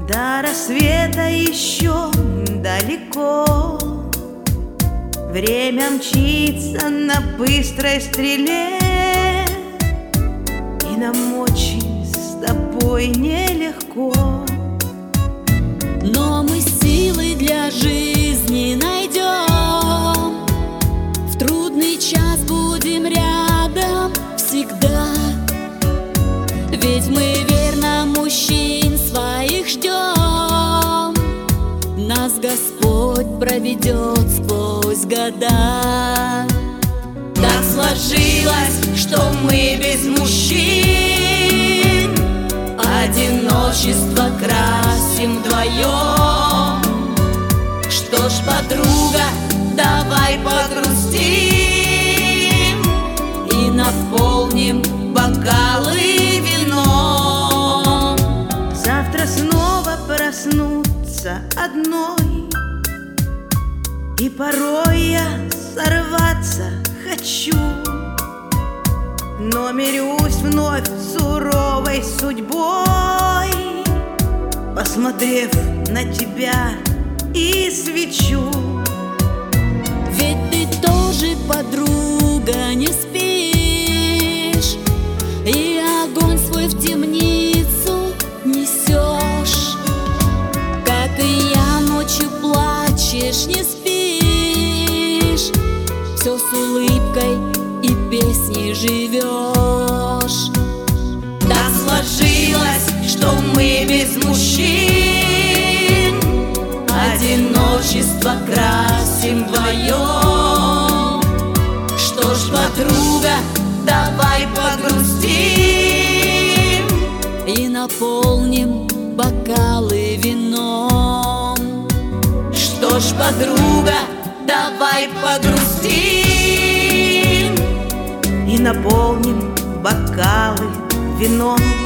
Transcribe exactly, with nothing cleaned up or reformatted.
До рассвета еще далеко, время мчится на быстрой стреле, и нам очень с тобой нелегко. Но мы силы для жизни найдем, в трудный час будем рядом всегда. Ведь мы верно мужчин своих ждем, нас Господь проведет сквозь года. Так сложилось, что мы без мужчин одиночество красим вдвоем. Что ж, подруга, давай погрустим и наполним бокалы вином. Завтра снова проснуться одной, и порой я сорваться хочу, но мирюсь вновь суровой судьбой, посмотрев на тебя и свечу. Ведь ты тоже, подруга, не спишь, и огонь свой в темницу несешь. Как и я, ночью плачешь, не спишь, все с улыбкой и песней живешь. Так сложилось, что мы без мужчин одиночество красим вдвоем. Что ж, подруга, давай погрустим и наполним бокалы вином. Что ж, подруга, давай погрустим и наполним бокалы вином.